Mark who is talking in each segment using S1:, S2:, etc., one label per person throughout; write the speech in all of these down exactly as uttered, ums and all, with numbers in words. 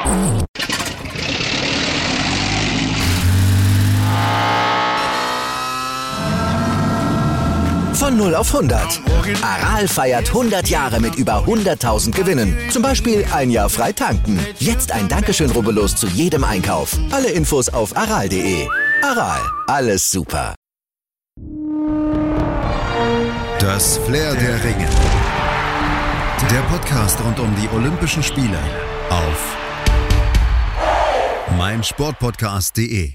S1: Von null auf hundert. Aral feiert hundert Jahre mit über hunderttausend Gewinnen. Zum Beispiel ein Jahr frei tanken. Jetzt ein Dankeschön, rubbellos zu jedem Einkauf. Alle Infos auf aral punkt de. Aral, alles super.
S2: Das Flair der Ringe. Der Podcast rund um die Olympischen Spiele auf meinsportpodcast punkt de.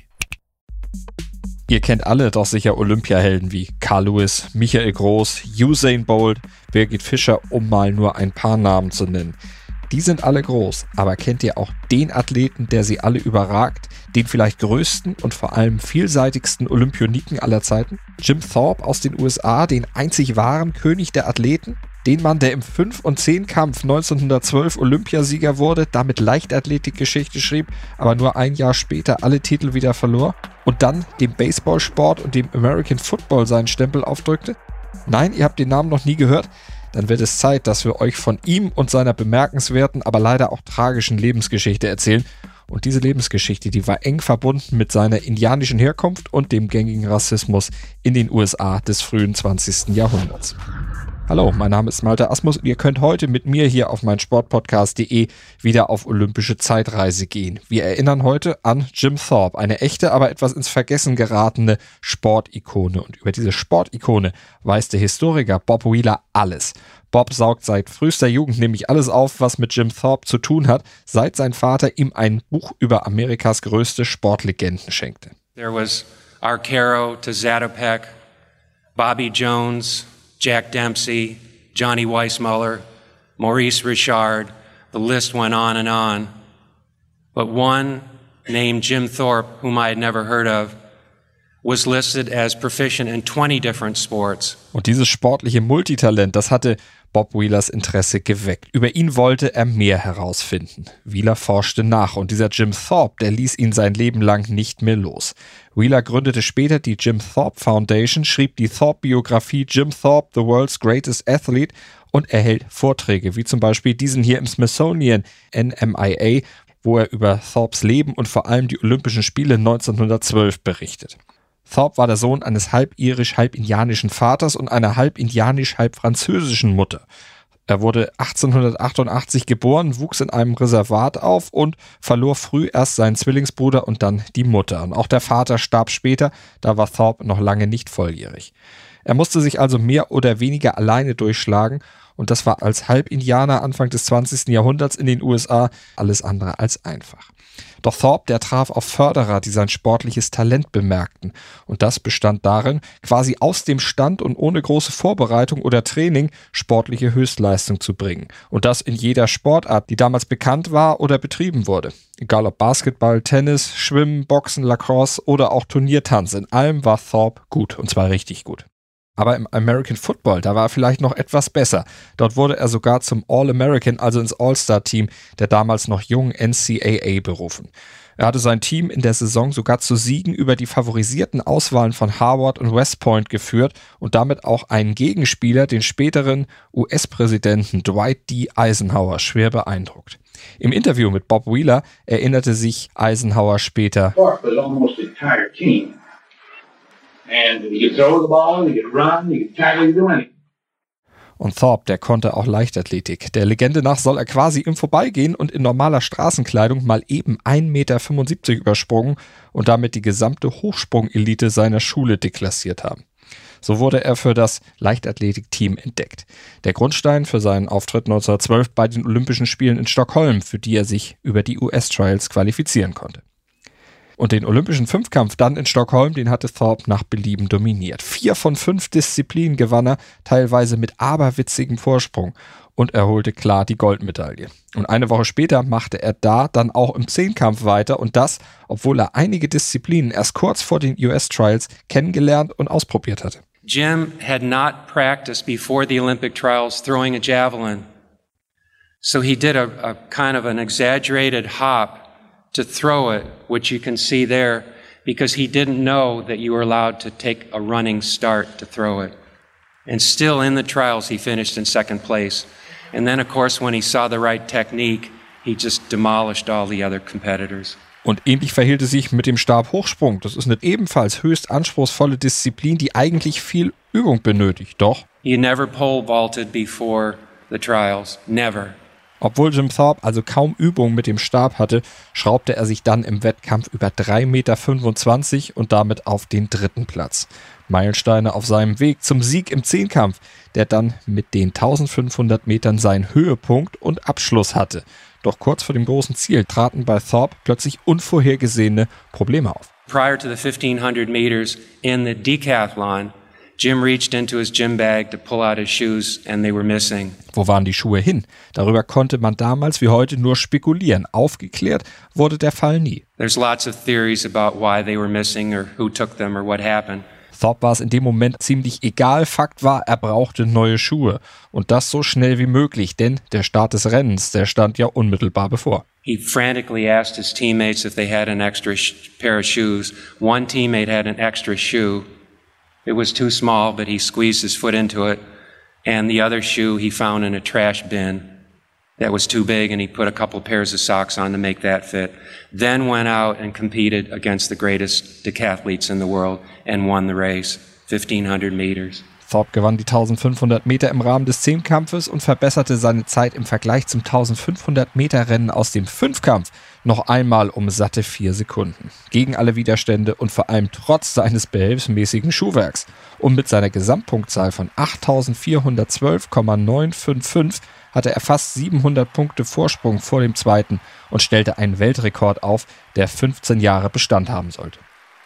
S3: Ihr kennt alle doch sicher Olympiahelden wie Carl Lewis, Michael Groß, Usain Bolt, Birgit Fischer, um mal nur ein paar Namen zu nennen. Die sind alle groß, aber kennt ihr auch den Athleten, der sie alle überragt, den vielleicht größten und vor allem vielseitigsten Olympioniken aller Zeiten? Jim Thorpe aus den U S A, den einzig wahren König der Athleten? Den Mann, der im fünf- und zehn-Kampf neunzehnhundertzwölf Olympiasieger wurde, damit Leichtathletikgeschichte schrieb, aber nur ein Jahr später alle Titel wieder verlor und dann dem Baseballsport und dem American Football seinen Stempel aufdrückte? Nein, ihr habt den Namen noch nie gehört? Dann wird es Zeit, dass wir euch von ihm und seiner bemerkenswerten, aber leider auch tragischen Lebensgeschichte erzählen. Und diese Lebensgeschichte, die war eng verbunden mit seiner indianischen Herkunft und dem gängigen Rassismus in den U S A des frühen zwanzigsten Jahrhunderts. Hallo, mein Name ist Malte Asmus und ihr könnt heute mit mir hier auf meinsportpodcast punkt de wieder auf olympische Zeitreise gehen. Wir erinnern heute an Jim Thorpe, eine echte, aber etwas ins Vergessen geratene Sportikone. Und über diese Sportikone weiß der Historiker Bob Wheeler alles. Bob saugt seit frühester Jugend nämlich alles auf, was mit Jim Thorpe zu tun hat, seit sein Vater ihm ein Buch über Amerikas größte Sportlegenden schenkte.
S4: There was Arcaro to Zatopek, Bobby Jones, Jack Dempsey, Johnny Weissmuller, Maurice Richard, the list went on and on. But one named Jim Thorpe, whom I had never heard of, was listed as proficient in twenty different sports.
S3: Und dieses sportliche Multitalent, das hatte Bob Wheelers Interesse geweckt. Über ihn wollte er mehr herausfinden. Wheeler forschte nach und dieser Jim Thorpe, der ließ ihn sein Leben lang nicht mehr los. Wheeler gründete später die Jim Thorpe Foundation, schrieb die Thorpe-Biografie Jim Thorpe, the World's Greatest Athlete und erhält Vorträge, wie zum Beispiel diesen hier im Smithsonian N M I A, wo er über Thorpes Leben und vor allem die Olympischen Spiele neunzehnhundertzwölf berichtet. Thorpe war der Sohn eines halb irisch, halb indianischen Vaters und einer halb indianisch, halb französischen Mutter. Er wurde achtzehnhundertachtundachtzig geboren, wuchs in einem Reservat auf und verlor früh erst seinen Zwillingsbruder und dann die Mutter. Und auch der Vater starb später, da war Thorpe noch lange nicht volljährig. Er musste sich also mehr oder weniger alleine durchschlagen und das war als Halbindianer Anfang des zwanzigsten Jahrhunderts in den U S A alles andere als einfach. Doch Thorpe, der traf auf Förderer, die sein sportliches Talent bemerkten. Und das bestand darin, quasi aus dem Stand und ohne große Vorbereitung oder Training sportliche Höchstleistung zu bringen. Und das in jeder Sportart, die damals bekannt war oder betrieben wurde. Egal ob Basketball, Tennis, Schwimmen, Boxen, Lacrosse oder auch Turniertanz. In allem war Thorpe gut, und zwar richtig gut. Aber im American Football, da war er vielleicht noch etwas besser. Dort wurde er sogar zum All-American, also ins All-Star-Team der damals noch jungen N C A A berufen. Er hatte sein Team in der Saison sogar zu Siegen über die favorisierten Auswahlen von Harvard und West Point geführt und damit auch einen Gegenspieler, den späteren U S-Präsidenten Dwight D. Eisenhower, schwer beeindruckt. Im Interview mit Bob Wheeler erinnerte sich Eisenhower später: And you could throw the ball, you could run, you could tackle, you could do anything. Und Thorpe, der konnte auch Leichtathletik. Der Legende nach soll er quasi im Vorbeigehen und in normaler Straßenkleidung mal eben ein Meter fünfundsiebzig übersprungen und damit die gesamte Hochsprungelite seiner Schule deklassiert haben. So wurde er für das Leichtathletikteam entdeckt. Der Grundstein für seinen Auftritt neunzehnhundertzwölf bei den Olympischen Spielen in Stockholm, für die er sich über die U S-Trials qualifizieren konnte. Und den olympischen Fünfkampf dann in Stockholm, den hatte Thorpe nach Belieben dominiert. Vier von fünf Disziplinen gewann er, teilweise mit aberwitzigem Vorsprung. Und er holte klar die Goldmedaille. Und eine Woche später machte er da dann auch im Zehnkampf weiter. Und das, obwohl er einige Disziplinen erst kurz vor den U S-Trials kennengelernt und ausprobiert hatte.
S4: Jim had not practiced before the Olympic trials throwing a javelin. So he did a, a kind of an exaggerated hop to throw it, which you can see there, because he didn't know that you were allowed to take a running start to throw it. And still in the trials, he finished in second place. And then, of course, when he saw the right technique, he just demolished all the other competitors.
S3: Und ähnlich verhielt es sich mit dem Stabhochsprung. Das ist eine ebenfalls höchst anspruchsvolle Disziplin, die eigentlich viel Übung benötigt. Doch
S4: He never pole vaulted before the trials. Never.
S3: obwohl Jim Thorpe also kaum Übung mit dem Stab hatte, schraubte er sich dann im Wettkampf über drei Komma fünfundzwanzig Meter und damit auf den dritten Platz. Meilensteine auf seinem Weg zum Sieg im Zehnkampf, der dann mit den eintausendfünfhundert Metern seinen Höhepunkt und Abschluss hatte. Doch kurz vor dem großen Ziel traten bei Thorpe plötzlich unvorhergesehene Probleme auf.
S4: Prior to the fifteen hundred meters in the decathlon, Jim reached into his gym bag to pull out his shoes and they were missing.
S3: Wo waren die Schuhe hin? Darüber konnte man damals wie heute nur spekulieren. Aufgeklärt wurde der Fall nie.
S4: There's lots of theories about why they were missing or who took them or what happened.
S3: Thorpe war es in dem Moment ziemlich egal. Fakt war, er brauchte neue Schuhe. Und das so schnell wie möglich, denn der Start des Rennens, der stand ja unmittelbar bevor.
S4: He frantically asked his teammates if they had an extra sh- pair of shoes. One teammate had an extra shoe. It was too small, but he squeezed his foot into it. And the other shoe he found in a trash bin that was too big, and he put a couple pairs of socks on to make that fit. Then went out and competed against the greatest decathletes in the world and won the race, fifteen hundred meters.
S3: Thorpe gewann die eintausendfünfhundert Meter im Rahmen des Zehnkampfes und verbesserte seine Zeit im Vergleich zum eintausendfünfhundert Meter Rennen aus dem Fünfkampf noch einmal um satte vier Sekunden. Gegen alle Widerstände und vor allem trotz seines behelfsmäßigen Schuhwerks. Und mit seiner Gesamtpunktzahl von achttausendvierhundertzwölf Komma neunhundertfünfundfünfzig hatte er fast siebenhundert Punkte Vorsprung vor dem Zweiten und stellte einen Weltrekord auf, der fünfzehn Jahre Bestand haben sollte.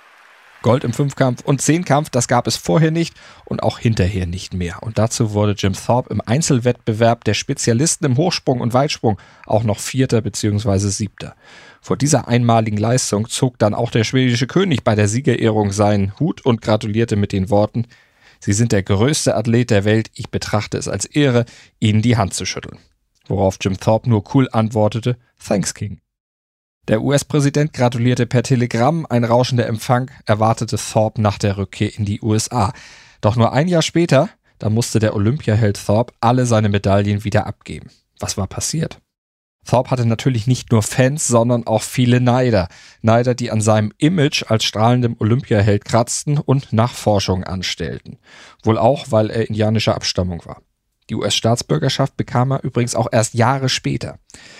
S3: Gold im Fünfkampf und Zehnkampf, das gab es vorher nicht und auch hinterher nicht mehr. Und dazu wurde Jim Thorpe im Einzelwettbewerb der Spezialisten im Hochsprung und Weitsprung auch noch Vierter bzw. Siebter. Vor dieser einmaligen Leistung zog dann auch der schwedische König bei der Siegerehrung seinen Hut und gratulierte mit den Worten: Sie sind der größte Athlet der Welt, ich betrachte es als Ehre, Ihnen die Hand zu schütteln. Worauf Jim Thorpe nur cool antwortete: Thanks, King. Der U S-Präsident gratulierte per Telegramm, ein rauschender Empfang erwartete Thorpe nach der Rückkehr in die U S A. Doch nur ein Jahr später, da musste der Olympiaheld Thorpe alle seine Medaillen wieder abgeben. Was war passiert? Thorpe hatte natürlich nicht nur Fans, sondern auch viele Neider. Neider, die an seinem Image als strahlendem Olympiaheld kratzten und Nachforschungen anstellten. Wohl auch, weil er indianischer Abstammung war. Die U S-Staatsbürgerschaft bekam er übrigens auch erst Jahre später.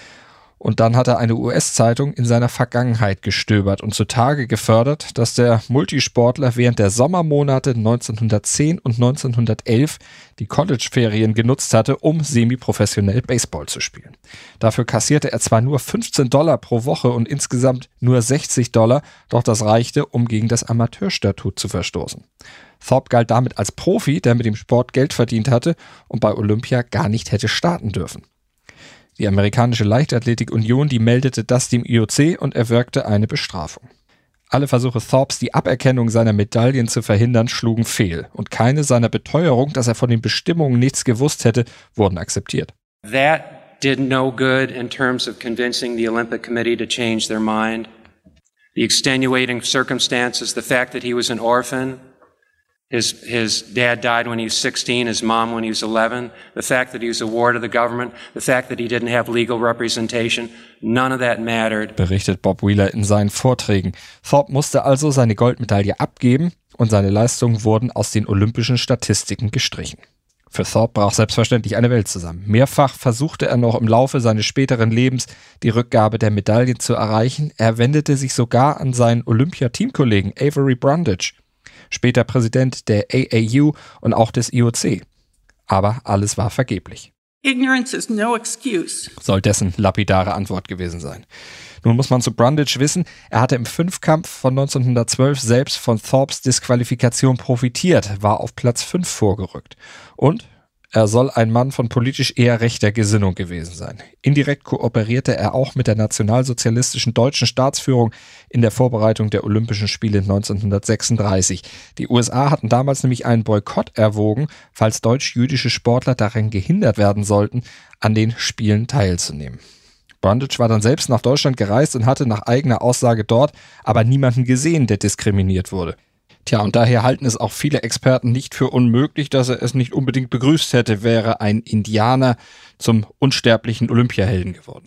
S3: Und dann hat er eine U S-Zeitung in seiner Vergangenheit gestöbert und zutage gefördert, dass der Multisportler während der Sommermonate neunzehnhundertzehn und neunzehnhundertelf die College-Ferien genutzt hatte, um semi-professionell Baseball zu spielen. Dafür kassierte er zwar nur fünfzehn Dollar pro Woche und insgesamt nur sechzig Dollar, doch das reichte, um gegen das Amateurstatut zu verstoßen. Thorpe galt damit als Profi, der mit dem Sport Geld verdient hatte und bei Olympia gar nicht hätte starten dürfen. Die amerikanische Leichtathletik-Union, die meldete das dem I O C und erwirkte eine Bestrafung. Alle Versuche Thorpes, die Aberkennung seiner Medaillen zu verhindern, schlugen fehl. Und keine seiner Beteuerung, dass er von den Bestimmungen nichts gewusst hätte, wurden akzeptiert.
S4: That did no good in terms of convincing the Olympic Committee to change their mind. The extenuating circumstances, the fact that he was an orphan, His, his dad died when he was sixteen, his mom when he was eleven. The fact that he was a ward of the government, the fact that he didn't have legal representation, none of that mattered.
S3: Berichtet Bob Wheeler in seinen Vorträgen. Thorpe musste also seine Goldmedaille abgeben und seine Leistungen wurden aus den olympischen Statistiken gestrichen. Für Thorpe brach selbstverständlich eine Welt zusammen. Mehrfach versuchte er noch im Laufe seines späteren Lebens die Rückgabe der Medaillen zu erreichen. Er wendete sich sogar an seinen Olympia-Teamkollegen Avery Brundage, später Präsident der A A U und auch des I O C. Aber alles war vergeblich.
S5: Ignorance is no excuse.
S3: Soll dessen lapidare Antwort gewesen sein. Nun muss man zu Brundage wissen, er hatte im Fünfkampf von neunzehnhundertzwölf selbst von Thorpes Disqualifikation profitiert, war auf Platz fünf vorgerückt. Und er soll ein Mann von politisch eher rechter Gesinnung gewesen sein. Indirekt kooperierte er auch mit der nationalsozialistischen deutschen Staatsführung in der Vorbereitung der Olympischen Spiele neunzehnhundertsechsunddreißig. Die U S A hatten damals nämlich einen Boykott erwogen, falls deutsch-jüdische Sportler daran gehindert werden sollten, an den Spielen teilzunehmen. Brundage war dann selbst nach Deutschland gereist und hatte nach eigener Aussage dort aber niemanden gesehen, der diskriminiert wurde. Tja, und daher halten es auch viele Experten nicht für unmöglich, dass er es nicht unbedingt begrüßt hätte, wäre ein Indianer zum unsterblichen Olympiahelden geworden.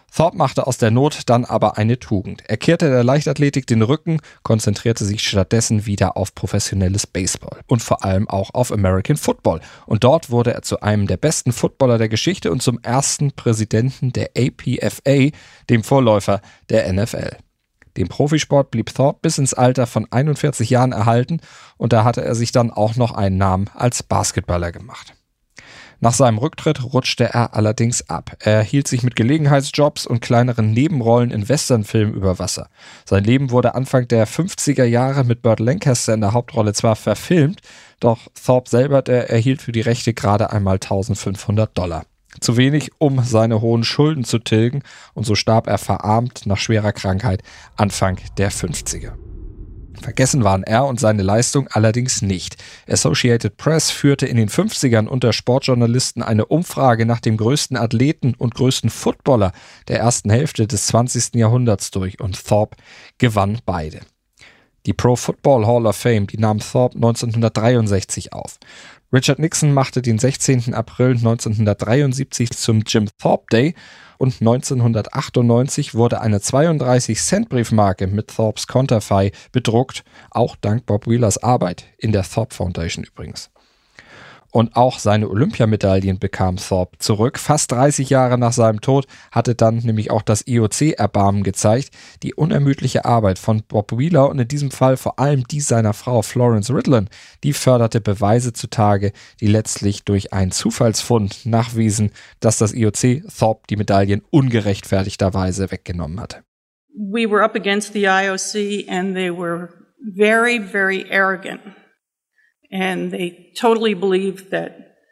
S3: Thorpe machte aus der Not dann aber eine Tugend. Er kehrte der Leichtathletik den Rücken, konzentrierte sich stattdessen wieder auf professionelles Baseball und vor allem auch auf American Football. Und dort wurde er zu einem der besten Footballer der Geschichte und zum ersten Präsidenten der A P F A, dem Vorläufer der N F L. Dem Profisport blieb Thorpe bis ins Alter von einundvierzig Jahren erhalten und da hatte er sich dann auch noch einen Namen als Basketballer gemacht. Nach seinem Rücktritt rutschte er allerdings ab. Er hielt sich mit Gelegenheitsjobs und kleineren Nebenrollen in Westernfilmen über Wasser. Sein Leben wurde Anfang der fünfziger Jahre mit Burt Lancaster in der Hauptrolle zwar verfilmt, doch Thorpe selber, der erhielt für die Rechte gerade einmal eintausendfünfhundert Dollar. Zu wenig, um seine hohen Schulden zu tilgen, und so starb er verarmt nach schwerer Krankheit Anfang der fünfziger. Vergessen waren er und seine Leistung allerdings nicht. Associated Press führte in den fünfzigern unter Sportjournalisten eine Umfrage nach dem größten Athleten und größten Footballer der ersten Hälfte des zwanzigsten Jahrhunderts durch und Thorpe gewann beide. Die Pro Football Hall of Fame, die nahm Thorpe neunzehnhundertdreiundsechzig auf. Richard Nixon machte den sechzehnten April neunzehnhundertdreiundsiebzig zum Jim Thorpe Day und neunzehnhundertachtundneunzig wurde eine zweiunddreißig Cent Briefmarke mit Thorpes Konterfei bedruckt, auch dank Bob Wheelers Arbeit, in der Thorpe Foundation übrigens. Und auch seine Olympiamedaillen bekam Thorpe zurück. Fast dreißig Jahre nach seinem Tod hatte dann nämlich auch das I O C Erbarmen gezeigt. Die unermüdliche Arbeit von Bob Wheeler und in diesem Fall vor allem die seiner Frau Florence Ridlon, die förderte Beweise zutage, die letztlich durch einen Zufallsfund nachwiesen, dass das I O C Thorpe die Medaillen ungerechtfertigterweise weggenommen hatte.
S5: We were up against the I O C and they were very, very arrogant. And they totally believed that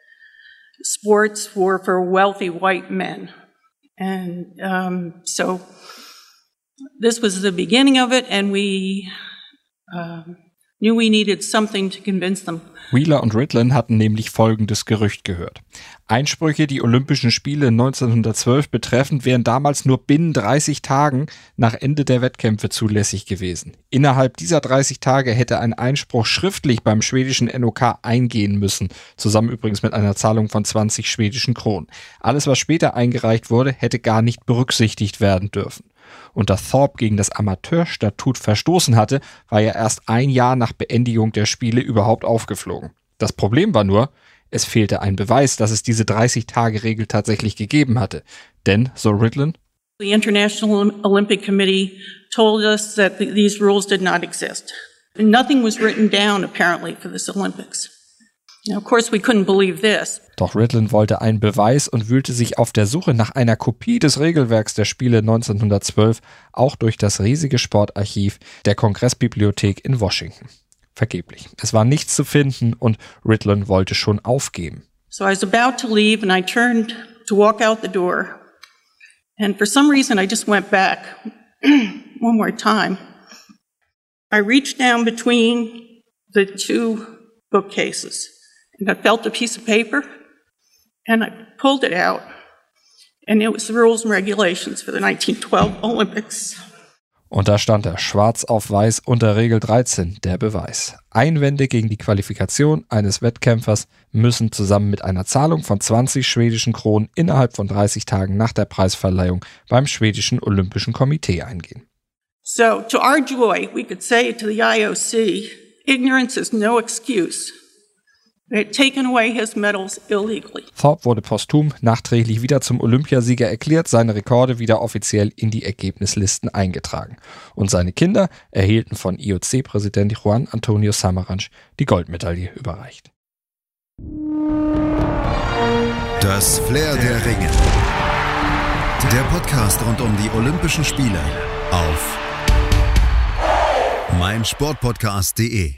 S5: sports were for wealthy white men. And um, so this was the beginning of it, and we uh, knew we needed something to convince them.
S3: Wheeler und Ridlon hatten nämlich folgendes Gerücht gehört. Einsprüche, die Olympischen Spiele neunzehnhundertzwölf betreffend, wären damals nur binnen dreißig Tagen nach Ende der Wettkämpfe zulässig gewesen. Innerhalb dieser dreißig Tage hätte ein Einspruch schriftlich beim schwedischen N O K eingehen müssen, zusammen übrigens mit einer Zahlung von zwanzig schwedischen Kronen. Alles, was später eingereicht wurde, hätte gar nicht berücksichtigt werden dürfen. Und da Thorpe gegen das Amateurstatut verstoßen hatte, war er erst ein Jahr nach Beendigung der Spiele überhaupt aufgeflogen. Das Problem war nur, es fehlte ein Beweis, dass es diese dreißig-Tage-Regel tatsächlich gegeben hatte. Denn, so Ridlon,
S5: The International Olympic Committee told us that the, these rules did not exist. Nothing was written down, apparently, for this Olympics. Now, of course, we couldn't believe this.
S3: Doch Ridlon wollte einen Beweis und wühlte sich auf der Suche nach einer Kopie des Regelwerks der Spiele neunzehnhundertzwölf auch durch das riesige Sportarchiv der Kongressbibliothek in Washington. Vergeblich. Es war nichts zu finden und Ridlon wollte schon aufgeben.
S5: So I was about to leave and I turned to walk out the door. And for some reason I just went back one more time. I reached down between the two bookcases and I felt a piece of paper and I pulled it out. And it was the rules and regulations for the nineteen twelve Olympics.
S3: Und da stand er, schwarz auf weiß unter Regel dreizehn, der Beweis. Einwände gegen die Qualifikation eines Wettkämpfers müssen zusammen mit einer Zahlung von zwanzig schwedischen Kronen innerhalb von dreißig Tagen nach der Preisverleihung beim schwedischen Olympischen Komitee eingehen.
S5: So, to our joy, we could say to the I O C, ignorance is no excuse. They had taken away his medals illegally.
S3: Thorpe wurde posthum nachträglich wieder zum Olympiasieger erklärt, seine Rekorde wieder offiziell in die Ergebnislisten eingetragen. Und seine Kinder erhielten von I O C-Präsident Juan Antonio Samaranch die Goldmedaille überreicht.
S2: Das Flair der Ringe. Der Podcast rund um die Olympischen Spiele auf meinsportpodcast punkt de.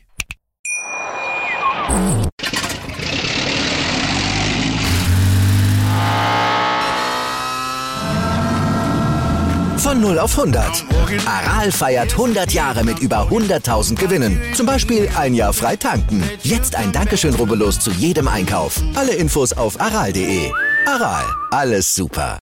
S1: Von null auf hundert. Aral feiert hundert Jahre mit über hunderttausend Gewinnen. Zum Beispiel ein Jahr frei tanken. Jetzt ein Dankeschön, rubbellos zu jedem Einkauf. Alle Infos auf aral punkt de. Aral, alles super.